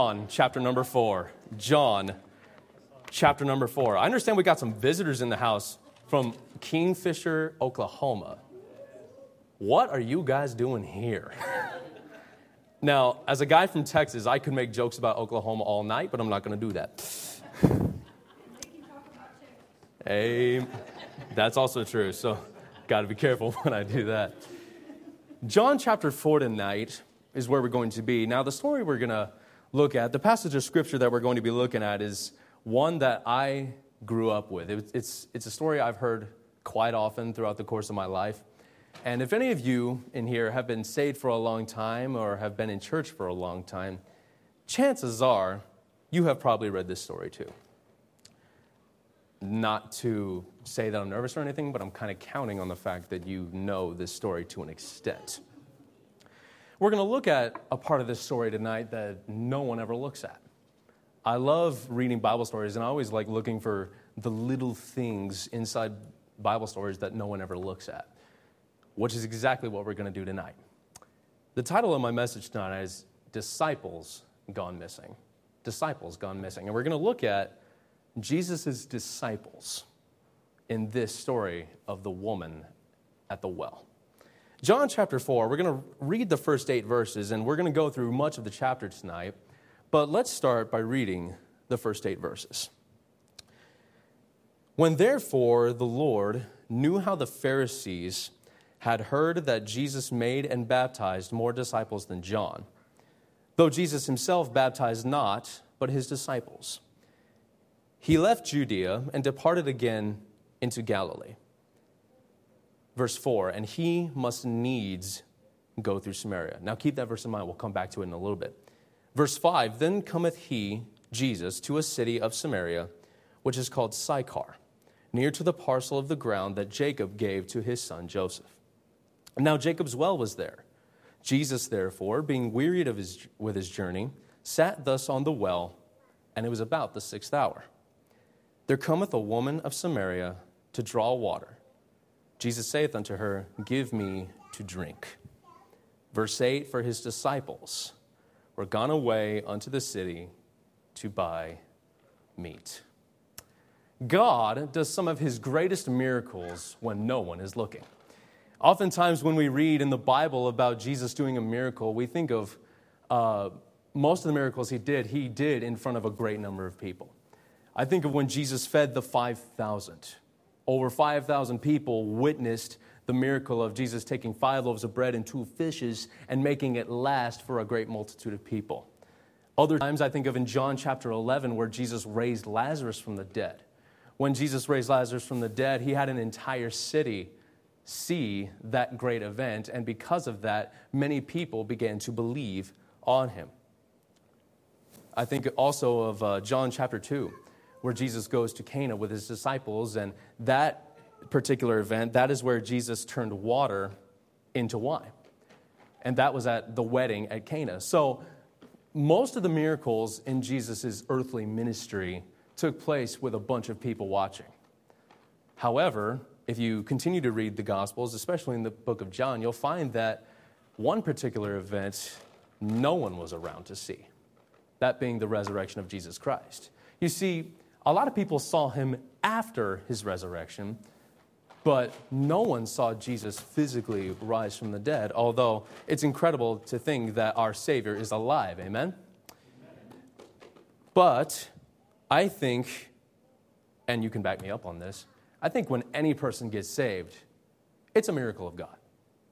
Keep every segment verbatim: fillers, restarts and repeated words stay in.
John, chapter number four. John, chapter number four. I understand we got some visitors in the house from Kingfisher, Oklahoma. What are you guys doing here? Now, as a guy from Texas, I could make jokes about Oklahoma all night, but I'm not going to do that. Hey, that's also true, so got to be careful when I do that. John chapter four tonight is where we're going to be. Now, the story we're going to look at, the passage of Scripture that we're going to be looking at is one that I grew up with. It, it's, it's a story I've heard quite often throughout the course of my life. And if any of you in here have been saved for a long time or have been in church for a long time, chances are you have probably read this story too. Not to say that I'm nervous or anything, but I'm kind of counting on the fact that you know this story to an extent. We're going to look at a part of this story tonight that no one ever looks at. I love reading Bible stories, and I always like looking for the little things inside Bible stories that no one ever looks at, which is exactly what we're going to do tonight. The title of my message tonight is Disciples Gone Missing. Disciples Gone Missing. And we're going to look at Jesus' disciples in this story of the woman at the well. John chapter four, we're going to read the first eight verses, and we're going to go through much of the chapter tonight. But let's start by reading the first eight verses. When therefore the Lord knew how the Pharisees had heard that Jesus made and baptized more disciples than John, though Jesus himself baptized not, but his disciples, he left Judea and departed again into Galilee. Verse four, and he must needs go through Samaria. Now keep that verse in mind. We'll come back to it in a little bit. Verse five, then cometh he, Jesus, to a city of Samaria, which is called Sychar, near to the parcel of the ground that Jacob gave to his son Joseph. Now Jacob's well was there. Jesus, therefore, being wearied of his, with his journey, sat thus on the well, and it was about the sixth hour. There cometh a woman of Samaria to draw water. Jesus saith unto her, give me to drink. Verse eight, for his disciples were gone away unto the city to buy meat. God does some of his greatest miracles when no one is looking. Oftentimes when we read in the Bible about Jesus doing a miracle, we think of uh, most of the miracles he did, he did in front of a great number of people. I think of when Jesus fed the five thousand. Over five thousand people witnessed the miracle of Jesus taking five loaves of bread and two fishes and making it last for a great multitude of people. Other times I think of in John chapter eleven where Jesus raised Lazarus from the dead. When Jesus raised Lazarus from the dead, he had an entire city see that great event, and because of that, many people began to believe on him. I think also of uh, John chapter two, where Jesus goes to Cana with his disciples, and that particular event, that is where Jesus turned water into wine. And that was at the wedding at Cana. So most of the miracles in Jesus' earthly ministry took place with a bunch of people watching. However, if you continue to read the Gospels, especially in the book of John, you'll find that one particular event no one was around to see, that being the resurrection of Jesus Christ. You see, a lot of people saw him after his resurrection, but no one saw Jesus physically rise from the dead, although it's incredible to think that our Savior is alive. Amen? Amen. But I think, and you can back me up on this, I think when any person gets saved, it's a miracle of God.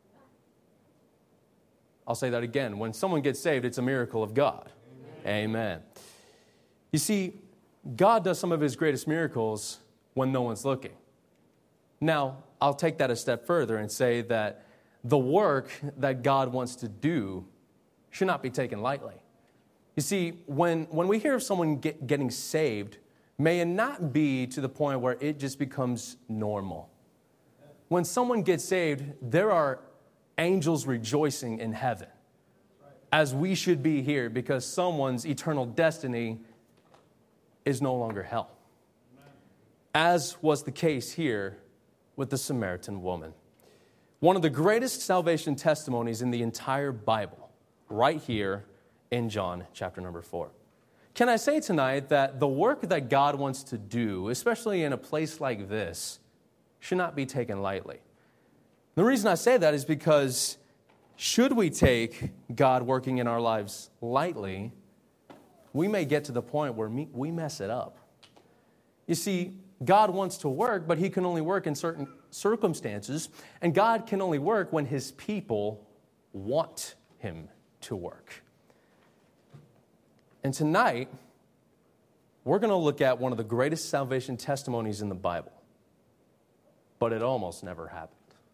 I'll say that again. When someone gets saved, it's a miracle of God. Amen. Amen. You see, God does some of his greatest miracles when no one's looking. Now, I'll take that a step further and say that the work that God wants to do should not be taken lightly. You see, when, when we hear of someone get, getting saved, may it not be to the point where it just becomes normal. When someone gets saved, there are angels rejoicing in heaven, as we should be here, because someone's eternal destiny is no longer hell, as was the case here with the Samaritan woman. One of the greatest salvation testimonies in the entire Bible, right here in John chapter number four. Can I say tonight that the work that God wants to do, especially in a place like this, should not be taken lightly? The reason I say that is because should we take God working in our lives lightly, we may get to the point where we mess it up. You see, God wants to work, but he can only work in certain circumstances, and God can only work when his people want him to work. And tonight, we're going to look at one of the greatest salvation testimonies in the Bible, but it almost never happened.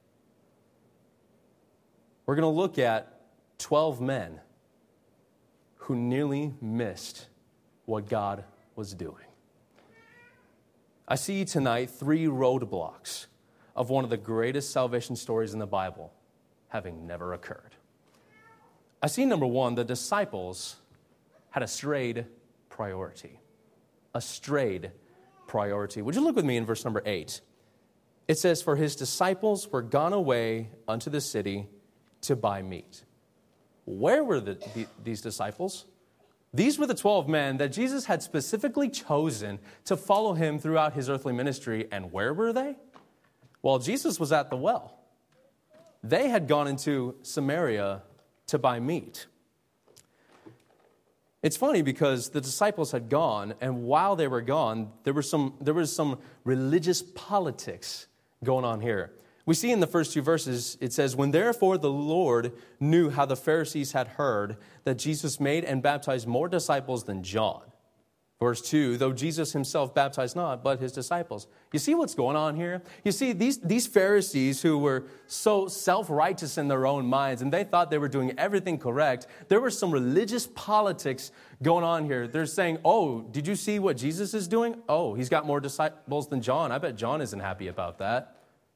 We're going to look at twelve men who nearly missed what God was doing. I see tonight three roadblocks of one of the greatest salvation stories in the Bible having never occurred. I see, number one, the disciples had a strayed priority. A strayed priority. Would you look with me in verse number eight? It says, "For his disciples were gone away unto the city to buy meat." Where were the, the, these disciples? These were the twelve men that Jesus had specifically chosen to follow him throughout his earthly ministry. And where were they? Well, Jesus was at the well. They had gone into Samaria to buy meat. It's funny because the disciples had gone, and while they were gone, there were some, there was some religious politics going on here. We see in the first two verses, it says, "When therefore the Lord knew how the Pharisees had heard that Jesus made and baptized more disciples than John." Verse two, "Though Jesus himself baptized not, but his disciples." You see what's going on here? You see, these, these Pharisees who were so self-righteous in their own minds, and they thought they were doing everything correct, there was some religious politics going on here. They're saying, "Oh, did you see what Jesus is doing? Oh, he's got more disciples than John. I bet John isn't happy about that."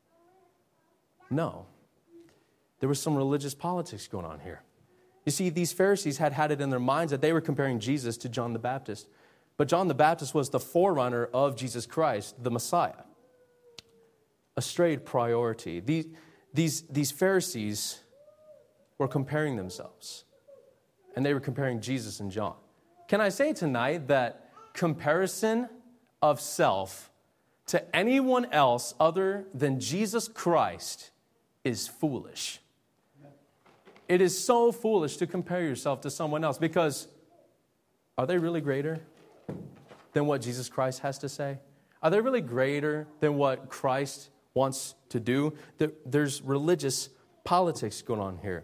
No. There was some religious politics going on here. You see, these Pharisees had had it in their minds that they were comparing Jesus to John the Baptist. But John the Baptist was the forerunner of Jesus Christ, the Messiah. A strayed priority. These, these, these Pharisees were comparing themselves. And they were comparing Jesus and John. Can I say tonight that comparison of self to anyone else other than Jesus Christ is foolish? It is so foolish to compare yourself to someone else, because are they really greater than what Jesus Christ has to say? Are they really greater than what Christ wants to do? There's religious politics going on here.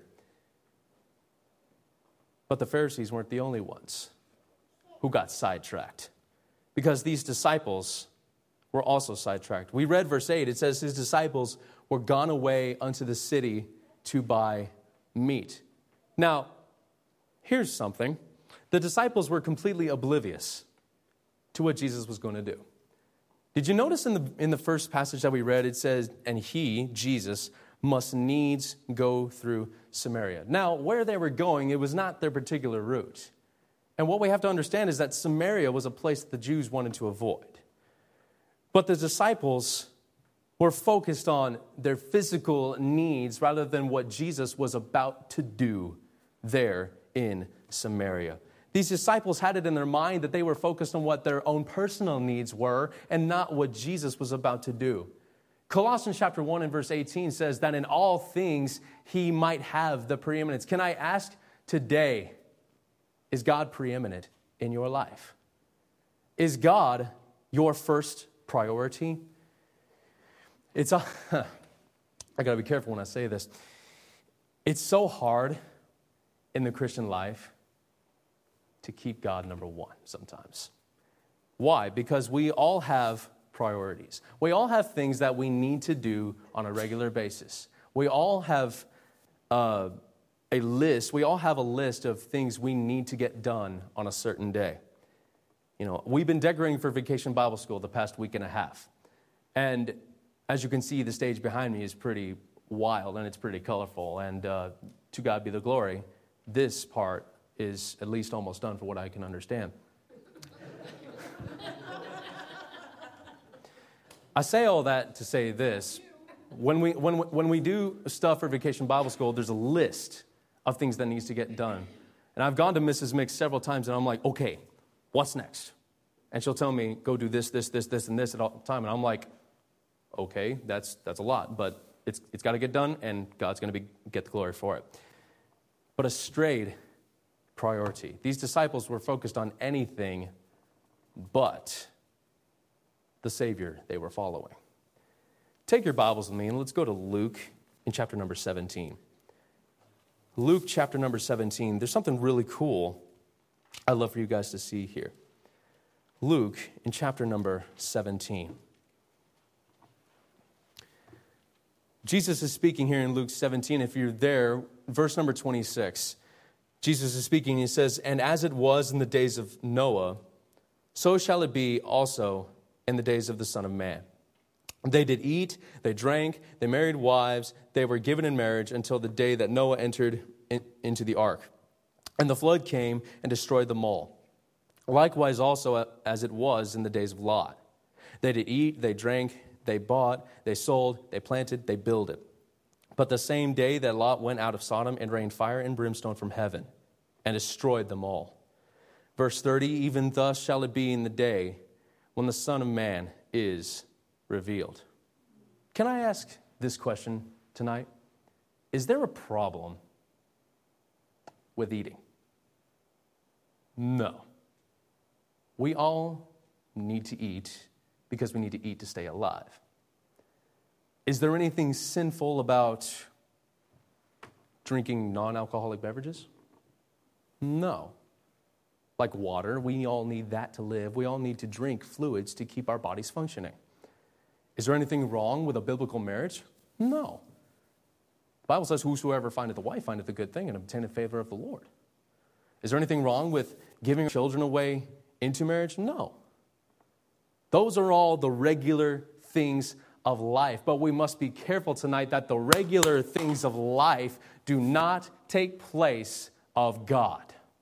But the Pharisees weren't the only ones who got sidetracked, because these disciples were also sidetracked. We read verse eight. It says his disciples were gone away unto the city to buy meat. Now, here's something. The disciples were completely oblivious to what Jesus was going to do. Did you notice in the in the first passage that we read, it says, "And he," Jesus, "must needs go through Samaria." Now, where they were going, it was not their particular route. And what we have to understand is that Samaria was a place that the Jews wanted to avoid. But the disciples were focused on their physical needs rather than what Jesus was about to do there in Samaria. These disciples had it in their mind that they were focused on what their own personal needs were and not what Jesus was about to do. Colossians chapter one and verse eighteen says that in all things he might have the preeminence. Can I ask today, is God preeminent in your life? Is God your first priority? It's a, I got to be careful when I say this. It's so hard in the Christian life to keep God number one sometimes. Why? Because we all have priorities. We all have things that we need to do on a regular basis. We all have uh, a list. We all have a list of things we need to get done on a certain day. You know, we've been decorating for Vacation Bible School the past week and a half. And as you can see, the stage behind me is pretty wild and it's pretty colorful. And uh, to God be the glory, this part is at least almost done for what I can understand. I say all that to say this. When we, when, when we do stuff for Vacation Bible School, there's a list of things that needs to get done. And I've gone to Missus Mix several times and I'm like, okay, what's next? And she'll tell me, go do this, this, this, this, and this at all the time. And I'm like, okay, that's that's a lot, but it's it's got to get done, and God's going to be get the glory for it. But a strayed priority. These disciples were focused on anything but the Savior they were following. Take your Bibles with me, and let's go to Luke in chapter number seventeen. Luke chapter number seventeen. There's something really cool I'd love for you guys to see here. Luke in chapter number seventeen. Jesus is speaking here in Luke seventeen. If you're there, verse number twenty-six. Jesus is speaking, he says, "And as it was in the days of Noah, so shall it be also in the days of the Son of Man. They did eat, they drank, they married wives, they were given in marriage until the day that Noah entered in, into the ark. And the flood came and destroyed them all. Likewise also as it was in the days of Lot. They did eat, they drank, they bought, they sold, they planted, they builded. But the same day that Lot went out of Sodom, and rained fire and brimstone from heaven, and destroyed them all. Verse thirty, even thus shall it be in the day when the Son of Man is revealed." Can I ask this question tonight? Is there a problem with eating? No. We all need to eat because we need to eat to stay alive. Is there anything sinful about drinking non-alcoholic beverages? No. Like water, we all need that to live. We all need to drink fluids to keep our bodies functioning. Is there anything wrong with a biblical marriage? No. The Bible says, "Whosoever findeth a wife findeth a good thing and obtaineth favor of the Lord." Is there anything wrong with giving children away into marriage? No. Those are all the regular things of life. But we must be careful tonight that the regular things of life do not take place of God.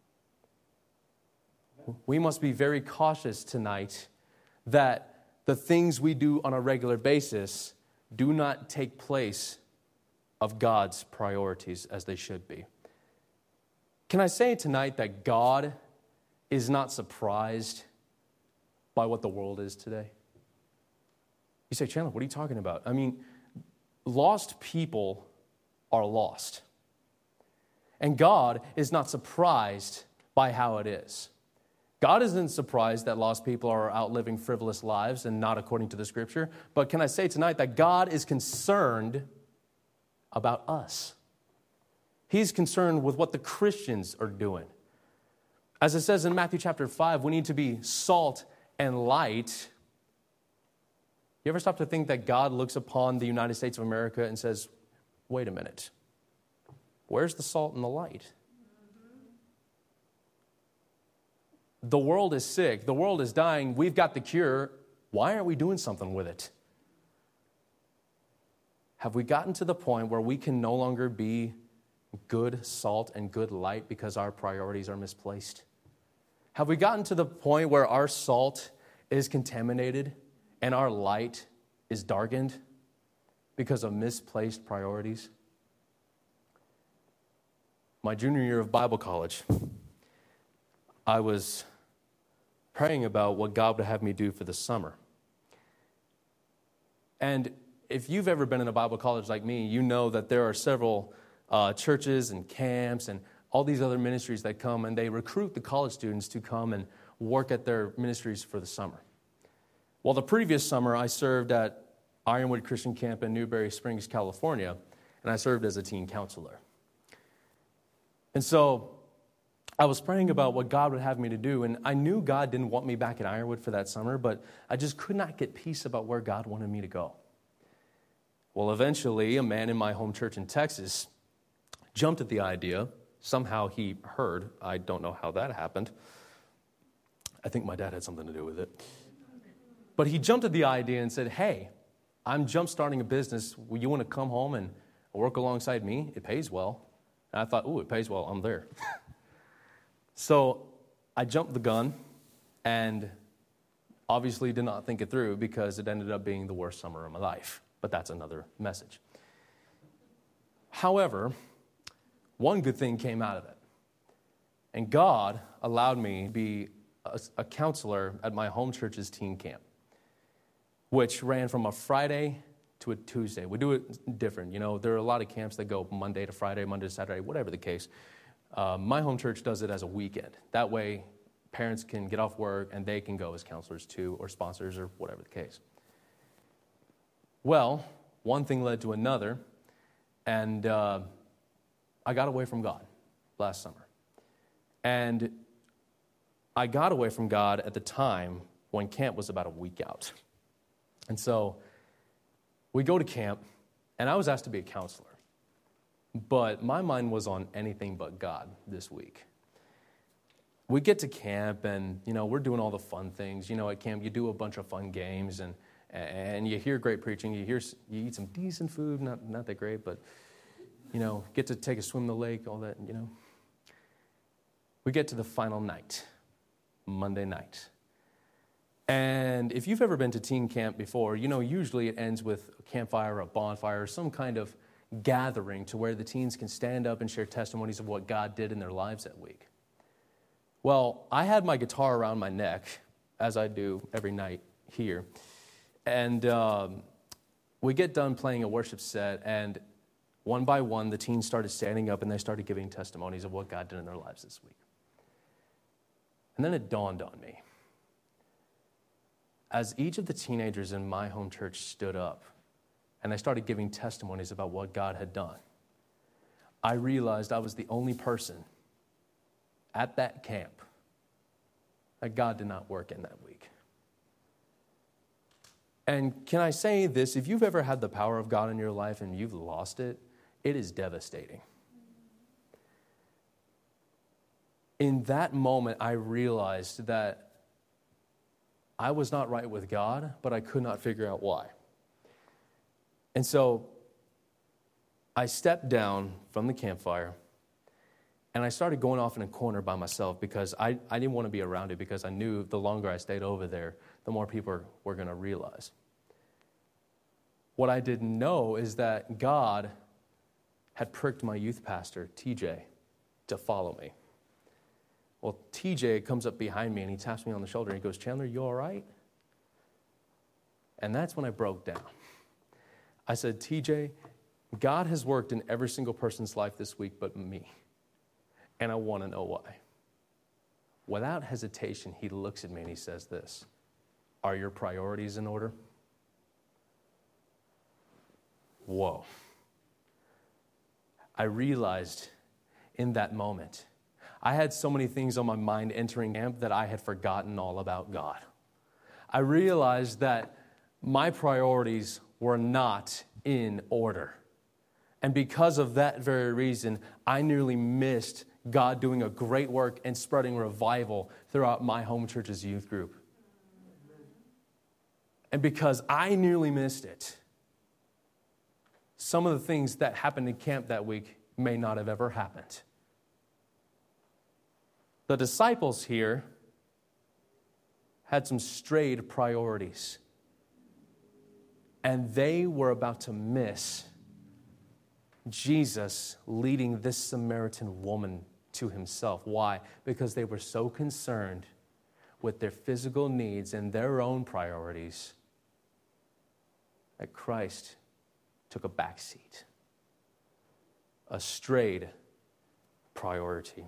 We must be very cautious tonight that the things we do on a regular basis do not take place of God's priorities as they should be. Can I say tonight that God is not surprised by what the world is today? You say, "Chandler, what are you talking about?" I mean, lost people are lost. And God is not surprised by how it is. God isn't surprised that lost people are out living frivolous lives and not according to the Scripture. But can I say tonight that God is concerned about us? He's concerned with what the Christians are doing. As it says in Matthew chapter five, we need to be salt and light. You ever stop to think that God looks upon the United States of America and says, "Wait a minute, where's the salt and the light?" The world is sick. The world is dying. We've got the cure. Why aren't we doing something with it? Have we gotten to the point where we can no longer be good salt and good light because our priorities are misplaced? Have we gotten to the point where our salt is contaminated and our light is darkened because of misplaced priorities? My junior year of Bible college, I was praying about what God would have me do for the summer. And if you've ever been in a Bible college like me, you know that there are several uh, churches and camps and all these other ministries that come, and they recruit the college students to come and work at their ministries for the summer. Well, the previous summer, I served at Ironwood Christian Camp in Newberry Springs, California, and I served as a teen counselor. And so I was praying about what God would have me to do, and I knew God didn't want me back at Ironwood for that summer, but I just could not get peace about where God wanted me to go. Well, eventually, a man in my home church in Texas jumped at the idea. Somehow he heard. I don't know how that happened. I think my dad had something to do with it. But he jumped at the idea and said, "Hey, I'm jump starting a business. Will you want to come home and work alongside me? It pays well." And I thought, "Ooh, it pays well. I'm there." So I jumped the gun and obviously did not think it through because it ended up being the worst summer of my life. But that's another message. However, one good thing came out of it. And God allowed me to be a, a counselor at my home church's teen camp, which ran from a Friday to a Tuesday. We do it different. You know, there are a lot of camps that go Monday to Friday, Monday to Saturday, whatever the case. Uh, my home church does it as a weekend. That way, parents can get off work and they can go as counselors too, or sponsors, or whatever the case. Well, one thing led to another, and uh, I got away from God last summer. And I got away from God at the time when camp was about a week out. And so we go to camp, and I was asked to be a counselor. But my mind was on anything but God this week. We get to camp, and, you know, we're doing all the fun things. You know, at camp, you do a bunch of fun games, and and you hear great preaching. You hear, you eat some decent food, not not that great, but, you know, get to take a swim in the lake, all that, you know. We get to the final night, Monday night. And if you've ever been to teen camp before, you know, usually it ends with a campfire, a bonfire, some kind of gathering to where the teens can stand up and share testimonies of what God did in their lives that week. Well, I had my guitar around my neck, as I do every night here. And um, we get done playing a worship set, and one by one, the teens started standing up, and they started giving testimonies of what God did in their lives this week. And then it dawned on me. As each of the teenagers in my home church stood up, and they started giving testimonies about what God had done, I realized I was the only person at that camp that God did not work in that week. And can I say this? If you've ever had the power of God in your life and you've lost it, it is devastating. In that moment, I realized that I was not right with God, but I could not figure out why. And so I stepped down from the campfire, and I started going off in a corner by myself because I, I didn't want to be around it, because I knew the longer I stayed over there, the more people were going to realize. What I didn't know is that God had pricked my youth pastor, T J, to follow me. Well, T J comes up behind me and he taps me on the shoulder and he goes, "Chandler, you all right?" And that's when I broke down. I said, "T J, God has worked in every single person's life this week but me. And I want to know why." Without hesitation, he looks at me and he says this: "Are your priorities in order?" Whoa. I realized in that moment, I had so many things on my mind entering camp that I had forgotten all about God. I realized that my priorities were not in order. And because of that very reason, I nearly missed God doing a great work and spreading revival throughout my home church's youth group. And because I nearly missed it, some of the things that happened in camp that week may not have ever happened. The disciples here had some strayed priorities, and they were about to miss Jesus leading this Samaritan woman to himself. Why? Because they were so concerned with their physical needs and their own priorities that Christ took a back seat, a strayed priority.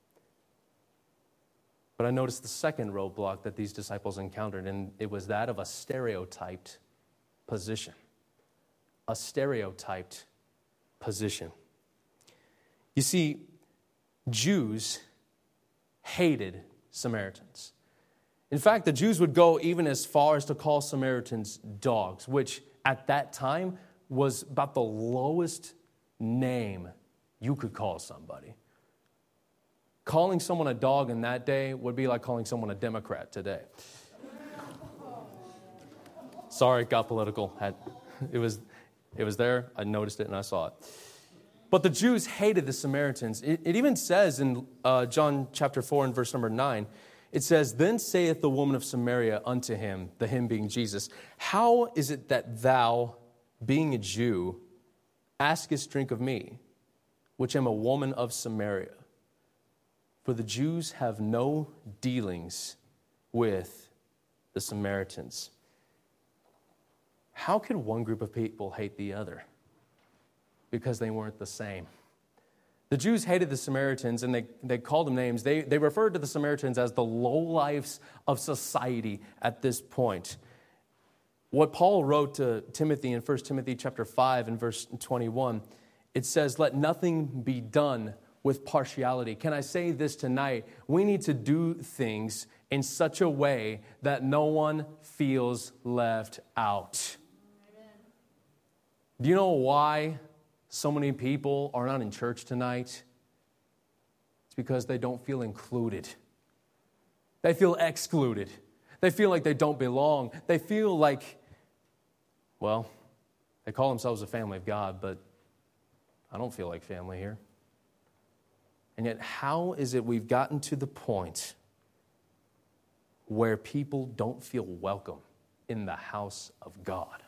But I noticed the second roadblock that these disciples encountered, and it was that of a stereotyped position. A stereotyped position. You see, Jews hated Samaritans. In fact, the Jews would go even as far as to call Samaritans dogs, which at that time was about the lowest name you could call somebody. Calling someone a dog in that day would be like calling someone a Democrat today. Sorry, it got political. It was, it was there. I noticed it and I saw it. But the Jews hated the Samaritans. It, it even says in uh, John chapter four and verse number nine, it says, "Then saith the woman of Samaria unto him," the him being Jesus, "How is it that thou, being a Jew, askest drink of me, which am a woman of Samaria? For the Jews have no dealings with the Samaritans. How could one group of people hate the other? Because they weren't the same. The Jews hated the Samaritans, and they, they called them names. They, they referred to the Samaritans as the lowlifes of society at this point. What Paul wrote to Timothy in First Timothy chapter five and verse twenty-one, it says, "Let nothing be done with partiality." Can I say this tonight? We need to do things in such a way that no one feels left out. Amen. Do you know why so many people are not in church tonight? It's because they don't feel included. They feel excluded. They feel like they don't belong. They feel like, well, they call themselves a family of God, but I don't feel like family here. And yet, how is it we've gotten to the point where people don't feel welcome in the house of God?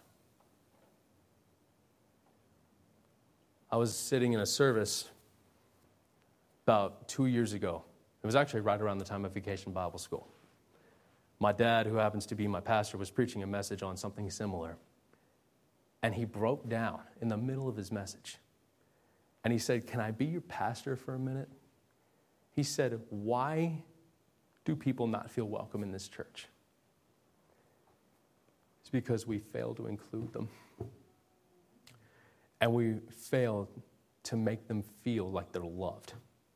I was sitting in a service about two years ago. It was actually right around the time of Vacation Bible School. My dad, who happens to be my pastor, was preaching a message on something similar. And he broke down in the middle of his message. And he said, "Can I be your pastor for a minute?" He said, "Why do people not feel welcome in this church?" It's because we fail to include them. And we fail to make them feel like they're loved.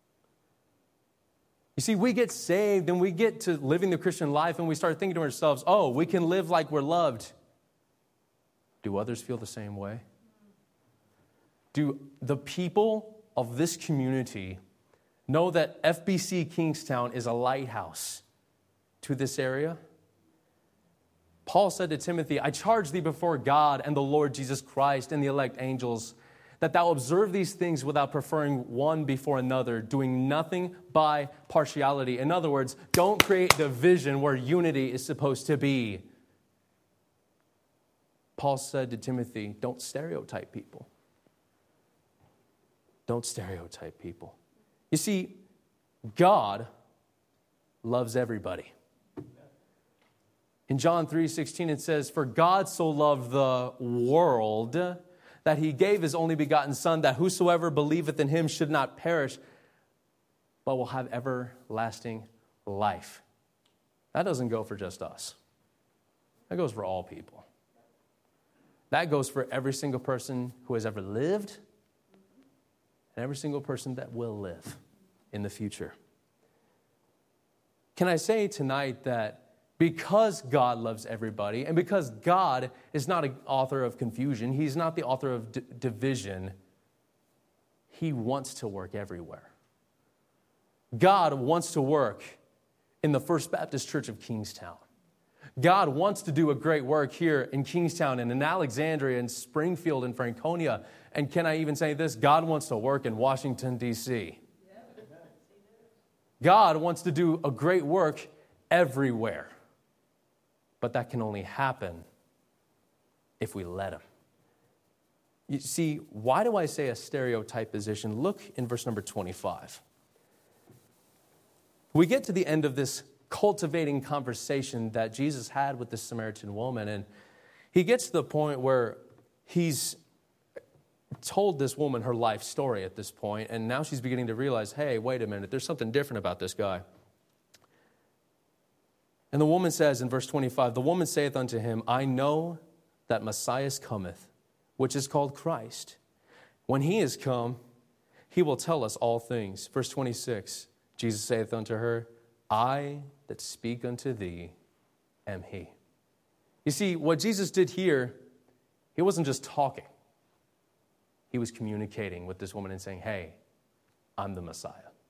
You see, we get saved and we get to living the Christian life and we start thinking to ourselves, oh, we can live like we're loved. Do others feel the same way? Do the people of this community know that F B C Kingstown is a lighthouse to this area? Paul said to Timothy, "I charge thee before God and the Lord Jesus Christ and the elect angels, that thou observe these things without preferring one before another, doing nothing by partiality." In other words, don't create division where unity is supposed to be. Paul said to Timothy, don't stereotype people. Don't stereotype people. You see, God loves everybody. In John three sixteen, it says, "For God so loved the world that he gave his only begotten Son, that whosoever believeth in him should not perish, but will have everlasting life." That doesn't go for just us. That goes for all people. That goes for every single person who has ever lived and every single person that will live in the future. Can I say tonight that because God loves everybody, and because God is not an author of confusion, he's not the author of d- division, he wants to work everywhere. God wants to work in the First Baptist Church of Kingstown. God wants to do a great work here in Kingstown and in Alexandria and Springfield and Franconia. And can I even say this? God wants to work in Washington, D C God wants to do a great work everywhere. But that can only happen if we let him. You see, why do I say a stereotype position? Look in verse number twenty-five. We get to the end of this cultivating conversation that Jesus had with the Samaritan woman, and he gets to the point where he's told this woman her life story at this point, and now she's beginning to realize, hey, wait a minute, there's something different about this guy. And the woman says in verse twenty-five, "The woman saith unto him, I know that Messiah cometh, which is called Christ. When he is come, he will tell us all things." Verse twenty-six, Jesus saith unto her, "I that speak unto thee am he." You see, what Jesus did here, he wasn't just talking. He was communicating with this woman and saying, hey, I'm the Messiah.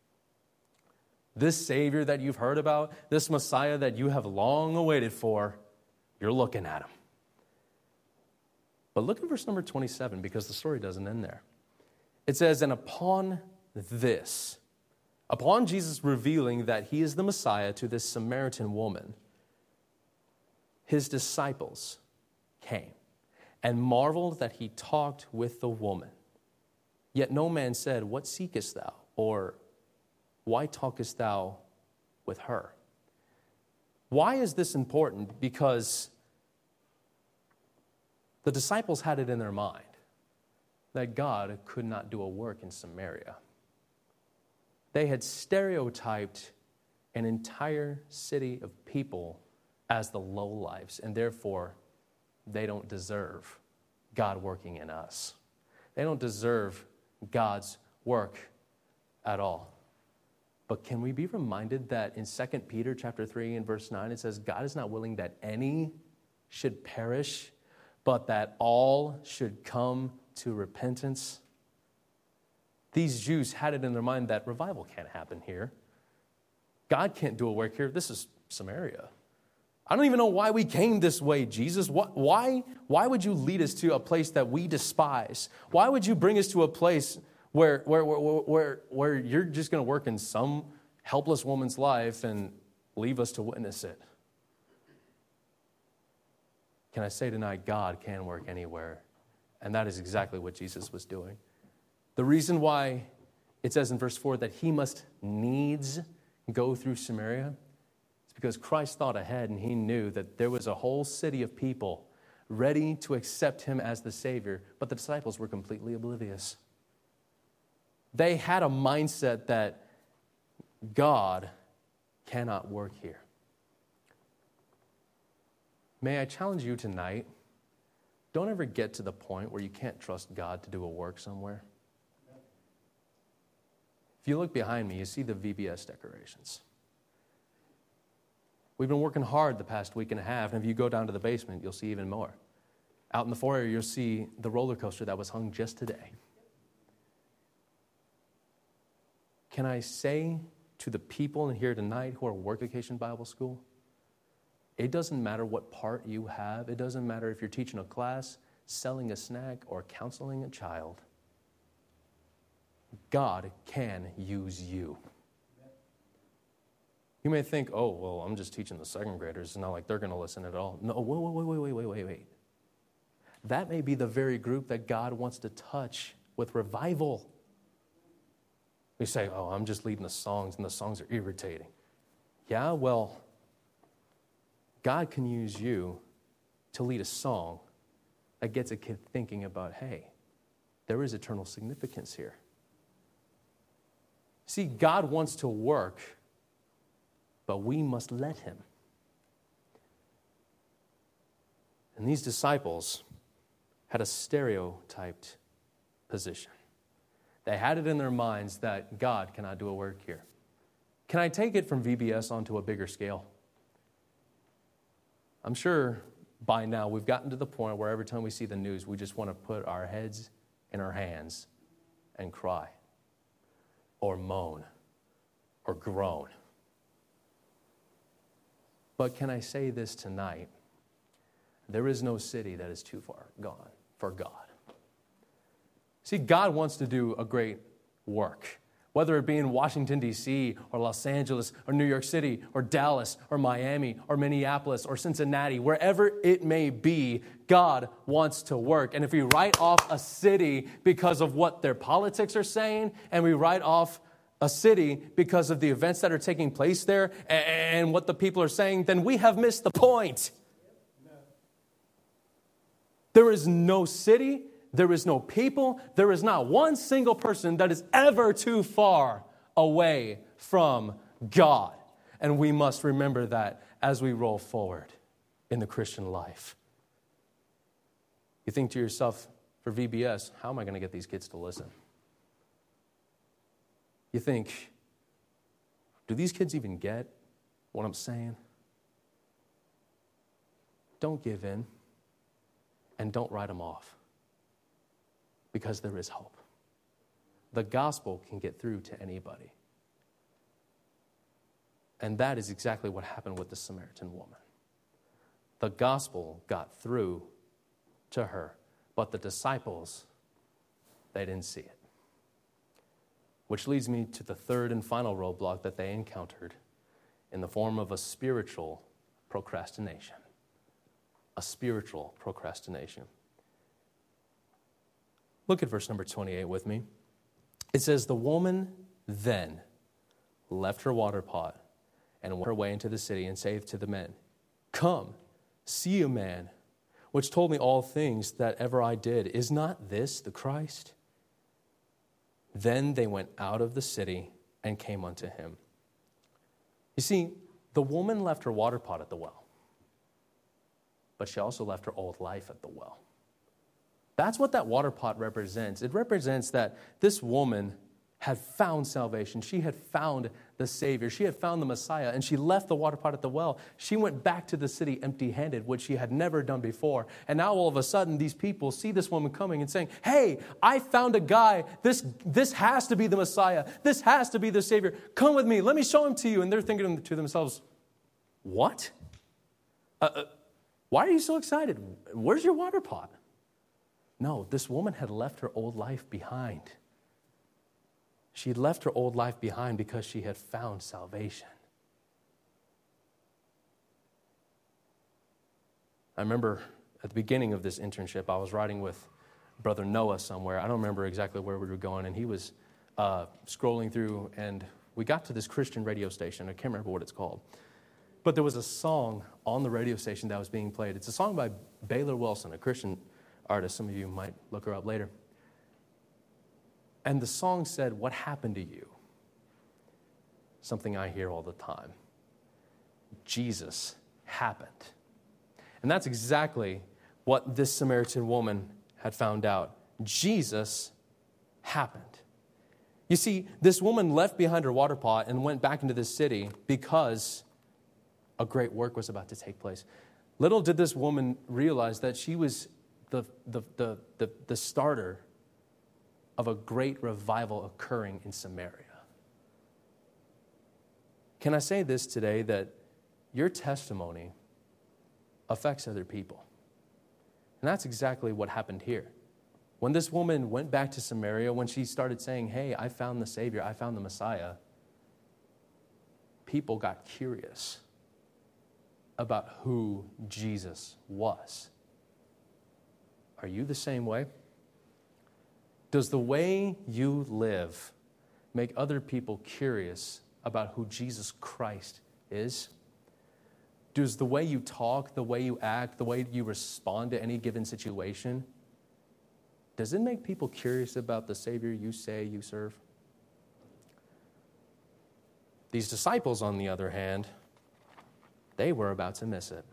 This Savior that you've heard about, this Messiah that you have long awaited for, you're looking at him. But look at verse number twenty-seven, because the story doesn't end there. It says, "And upon this," upon Jesus revealing that he is the Messiah to this Samaritan woman, his disciples came and marveled that he talked with the woman. Yet no man said, "What seekest thou?" or "Why talkest thou with her?" Why is this important? Because the disciples had it in their mind that God could not do a work in Samaria. They had stereotyped an entire city of people as the lowlifes, and therefore they don't deserve God working in us. They don't deserve God's work at all. But can we be reminded that in Second Peter chapter three and verse nine, it says, God is not willing that any should perish, but that all should come to repentance. These Jews had it in their mind that revival can't happen here. God can't do a work here. This is Samaria. I don't even know why we came this way, Jesus. What, why, why would you lead us to a place that we despise? Why would you bring us to a place where, where, where, where, where you're just going to work in some helpless woman's life and leave us to witness it? Can I say tonight, God can work anywhere. And that is exactly what Jesus was doing. The reason why it says in verse four that he must needs go through Samaria is because Christ thought ahead and he knew that there was a whole city of people ready to accept him as the Savior, but the disciples were completely oblivious. They had a mindset that God cannot work here. May I challenge you tonight, don't ever get to the point where you can't trust God to do a work somewhere. If you look behind me, you see the V B S decorations. We've been working hard the past week and a half, and if you go down to the basement, you'll see even more. Out in the foyer, you'll see the roller coaster that was hung just today. Can I say to the people in here tonight who are Work Vacation Bible School, it doesn't matter what part you have. It doesn't matter if you're teaching a class, selling a snack, or counseling a child. God can use you. You may think, oh, well, I'm just teaching the second graders. It's not like they're going to listen at all. No, wait, wait, wait, wait, wait, wait, wait. That may be the very group that God wants to touch with revival. We say, oh, I'm just leading the songs, and the songs are irritating. Yeah, well, God can use you to lead a song that gets a kid thinking about, hey, there is eternal significance here. See, God wants to work, but we must let him. And these disciples had a stereotyped position. They had it in their minds that God cannot do a work here. Can I take it from V B S onto a bigger scale? I'm sure by now we've gotten to the point where every time we see the news, we just want to put our heads in our hands and cry or moan or groan. But can I say this tonight? There is no city that is too far gone for God. See, God wants to do a great work, whether it be in Washington, D C, or Los Angeles, or New York City, or Dallas, or Miami, or Minneapolis, or Cincinnati, wherever it may be, God wants to work. And if we write off a city because of what their politics are saying, and we write off a city because of the events that are taking place there and what the people are saying, then we have missed the point. There is no city, there is no people, there is not one single person that is ever too far away from God. And we must remember that as we roll forward in the Christian life. You think to yourself, for V B S, how am I going to get these kids to listen? You think, do these kids even get what I'm saying? Don't give in and don't write them off, because there is hope. The gospel can get through to anybody. And that is exactly what happened with the Samaritan woman. The gospel got through to her, but the disciples, they didn't see it. Which leads me to the third and final roadblock that they encountered in the form of a spiritual procrastination. A spiritual procrastination. Look at verse number twenty-eight with me. It says, the woman then left her water pot and went her way into the city and saith to the men, Come, see a man, which told me all things that ever I did. Is not this the Christ? Then they went out of the city and came unto him. You see, the woman left her water pot at the well, but she also left her old life at the well. That's what that water pot represents. It represents that this woman had found salvation. She had found the Savior. She had found the Messiah, and she left the water pot at the well. She went back to the city empty-handed, which she had never done before. And now all of a sudden, these people see this woman coming and saying, hey, I found a guy. This, this has to be the Messiah. This has to be the Savior. Come with me. Let me show him to you. And they're thinking to themselves, what? Uh, uh, why are you so excited? Where's your water pot? No, this woman had left her old life behind. She had left her old life behind because she had found salvation. I remember at the beginning of this internship, I was riding with Brother Noah somewhere. I don't remember exactly where we were going, and he was uh, scrolling through, and we got to this Christian radio station. I can't remember what it's called. But there was a song on the radio station that was being played. It's a song by Baylor Wilson, a Christian artist. Some of you might look her up later. And the song said, what happened to you? Something I hear all the time. Jesus happened. And that's exactly what this Samaritan woman had found out. Jesus happened. You see, this woman left behind her water pot and went back into the city because a great work was about to take place. Little did this woman realize that she was the, the, the, the, the starter of a great revival occurring in Samaria. Can I say this today, that your testimony affects other people? And that's exactly what happened here. When this woman went back to Samaria, when she started saying, hey, I found the Savior, I found the Messiah, people got curious about who Jesus was. Are you the same way? Does the way you live make other people curious about who Jesus Christ is? Does the way you talk, the way you act, the way you respond to any given situation, does it make people curious about the Savior you say you serve? These disciples, on the other hand, they were about to miss it.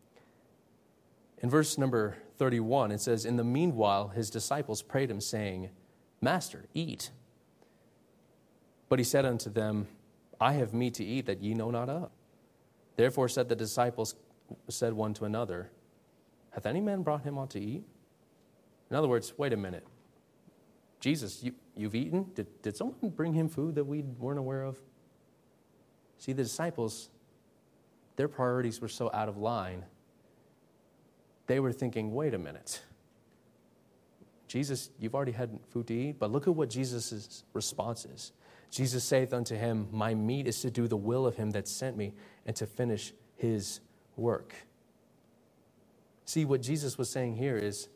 In verse number thirty-one, it says, in the meanwhile, his disciples prayed him, saying, Master, eat. But he said unto them, I have meat to eat that ye know not of. Therefore said the disciples, said one to another, hath any man brought him aught to eat? In other words, wait a minute. Jesus, you, you've eaten? Did, did someone bring him food that we weren't aware of? See, the disciples, their priorities were so out of line. They were thinking, wait a minute. Jesus, you've already had food to eat, but look at what Jesus' response is. Jesus saith unto him, my meat is to do the will of him that sent me and to finish his work. See, what Jesus was saying here is,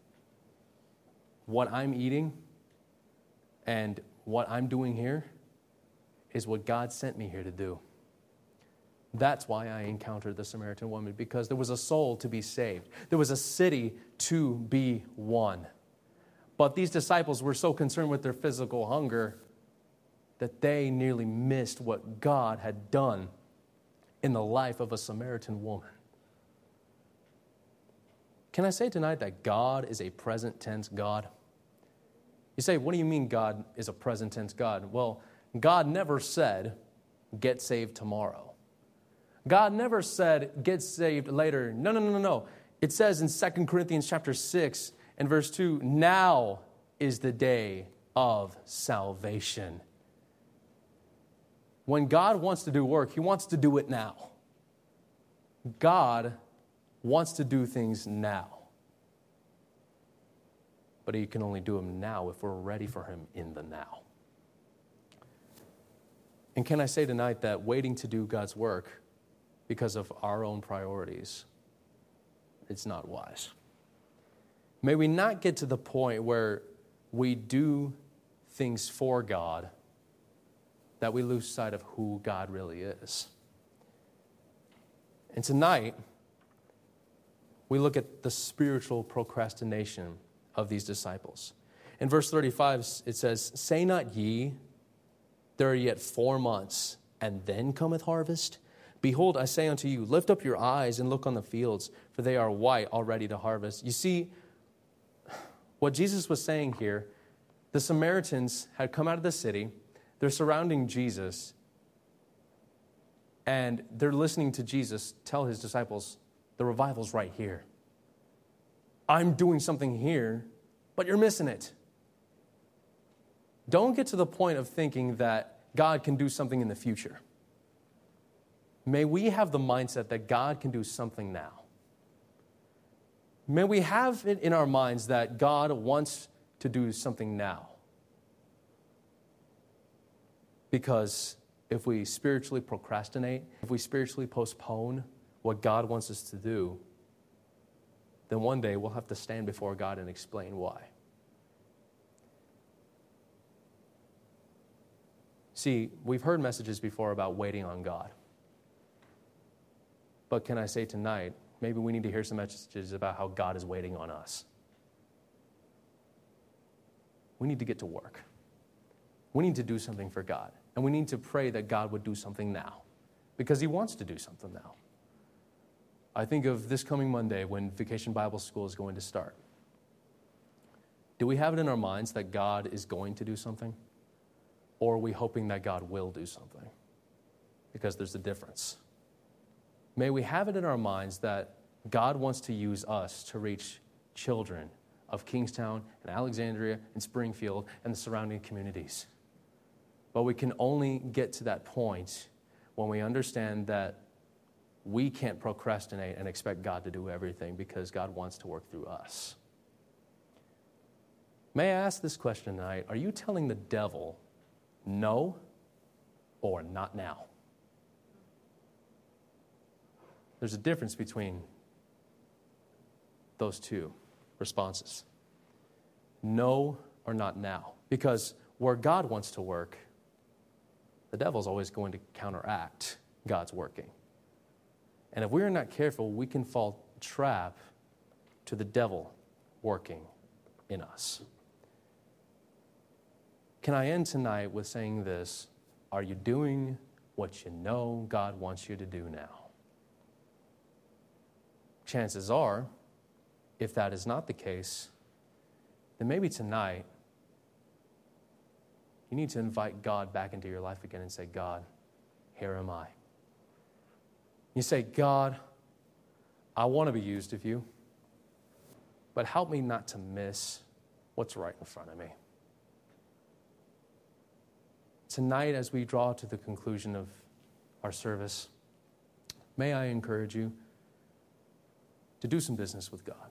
what I'm eating and what I'm doing here is what God sent me here to do. That's why I encountered the Samaritan woman, because there was a soul to be saved. There was a city to be won. But these disciples were so concerned with their physical hunger that they nearly missed what God had done in the life of a Samaritan woman. Can I say tonight that God is a present tense God? You say, what do you mean God is a present tense God? Well, God never said, get saved tomorrow. God never said, get saved later. No, no, no, no, no. It says in Second Corinthians chapter six and verse two, now is the day of salvation. When God wants to do work, he wants to do it now. God wants to do things now. But he can only do them now if we're ready for him in the now. And can I say tonight that waiting to do God's work because of our own priorities, it's not wise. May we not get to the point where we do things for God that we lose sight of who God really is. And tonight, we look at the spiritual procrastination of these disciples. In verse thirty-five, it says, "Say not ye, there are yet four months, and then cometh harvest? Behold, I say unto you, lift up your eyes and look on the fields, for they are white already to harvest." You see, what Jesus was saying here, the Samaritans had come out of the city, they're surrounding Jesus, and they're listening to Jesus tell his disciples, the revival's right here. I'm doing something here, but you're missing it. Don't get to the point of thinking that God can do something in the future. May we have the mindset that God can do something now. May we have it in our minds that God wants to do something now. Because if we spiritually procrastinate, if we spiritually postpone what God wants us to do, then one day we'll have to stand before God and explain why. See, we've heard messages before about waiting on God. But can I say tonight, maybe we need to hear some messages about how God is waiting on us. We need to get to work. We need to do something for God. And we need to pray that God would do something now, because he wants to do something now. I think of this coming Monday when Vacation Bible School is going to start. Do we have it in our minds that God is going to do something? Or are we hoping that God will do something? Because there's a difference. May we have it in our minds that God wants to use us to reach children of Kingstown and Alexandria and Springfield and the surrounding communities. But we can only get to that point when we understand that we can't procrastinate and expect God to do everything, because God wants to work through us. May I ask this question tonight? Are you telling the devil no or not now? There's a difference between those two responses. No or not now. Because where God wants to work, the devil's always going to counteract God's working. And if we're not careful, we can fall trap to the devil working in us. Can I end tonight with saying this? Are you doing what you know God wants you to do now? Chances are, if that is not the case, then maybe tonight you need to invite God back into your life again and say, God, here am I. You say, God, I want to be used of you, but help me not to miss what's right in front of me. Tonight, as we draw to the conclusion of our service, may I encourage you to do some business with God.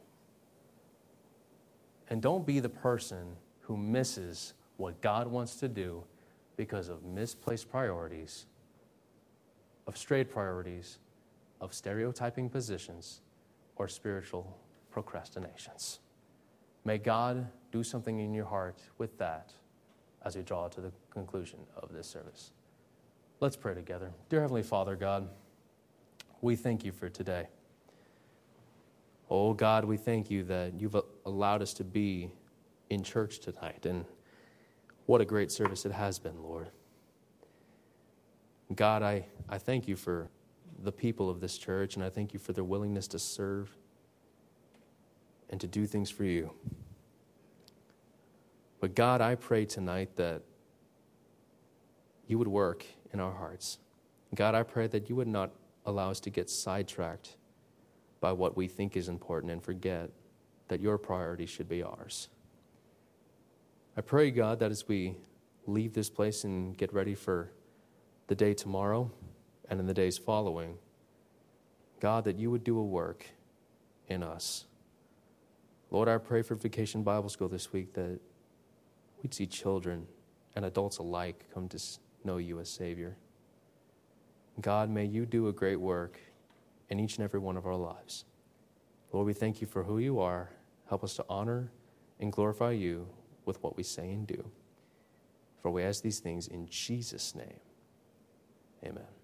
And don't be the person who misses what God wants to do because of misplaced priorities, of strayed priorities, of stereotyping positions, or spiritual procrastinations. May God do something in your heart with that as we draw to the conclusion of this service. Let's pray together. Dear Heavenly Father, God, we thank you for today. Oh God, we thank you that you've allowed us to be in church tonight, and what a great service it has been, Lord. God, I, I thank you for the people of this church, and I thank you for their willingness to serve and to do things for you. But God, I pray tonight that you would work in our hearts. God, I pray that you would not allow us to get sidetracked by what we think is important and forget that your priority should be ours. I pray, God, that as we leave this place and get ready for the day tomorrow and in the days following, God, that you would do a work in us. Lord, I pray for Vacation Bible School this week that we'd see children and adults alike come to know you as Savior. God, may you do a great work in each and every one of our lives. Lord, we thank you for who you are. Help us to honor and glorify you with what we say and do. For we ask these things in Jesus' name. Amen.